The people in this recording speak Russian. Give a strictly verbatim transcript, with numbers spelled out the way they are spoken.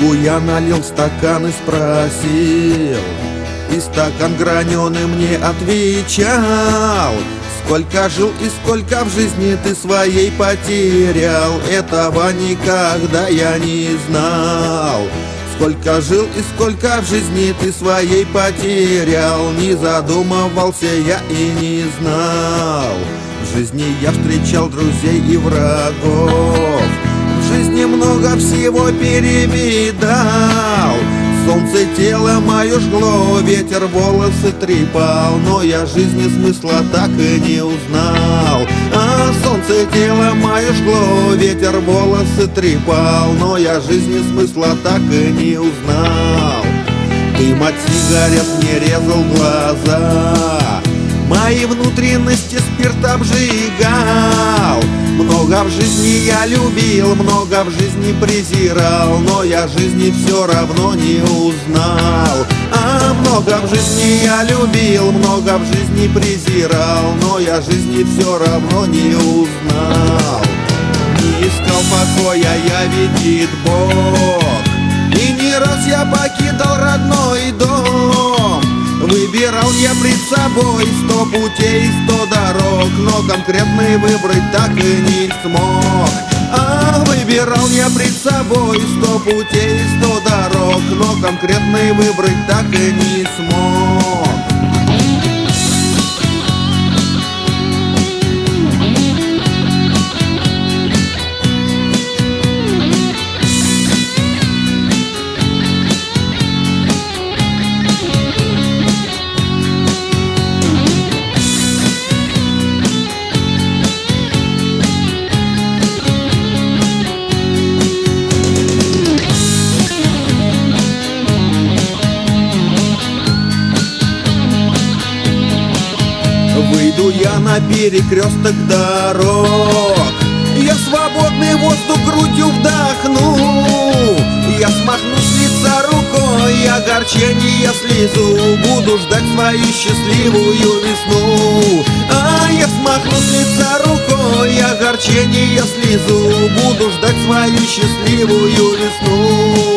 Водку я налил в стакан и спросил, и стакан граненый мне отвечал: сколько жил и сколько в жизни ты своей потерял, этого никогда я не знал. Сколько жил и сколько в жизни ты своей потерял, не задумывался я и не знал. В жизни я встречал друзей и врагов, в жизни много всего перевидал. Солнце тело мое жгло, ветер волосы трепал, но я жизни смысла так и не узнал. А солнце тело мое жгло, ветер волосы трепал, но я жизни смысла так и не узнал. Дым от сигарет мне резал глаза, мои внутренности спирт обжигал. Много в жизни я любил, много в жизни презирал, но я жизни все равно не узнал. А много в жизни я любил, много в жизни презирал, но я жизни все равно не узнал. Не искал покоя я, видит Бог, и не раз я покидал родной дом. Выбирал я пред собой сто путей, сто дорог, но конкретный выбрать так и не смог. А выбирал я пред собой сто путей, сто дорог, но конкретный выбрать так и не смог. Выйду я на перекресток дорог, я свободный воздух грудью вдохну. Я смахну с лица рукой огорчение слезу, буду ждать свою счастливую весну. А я смахну с лица рукой огорчение слезу, буду ждать свою счастливую весну.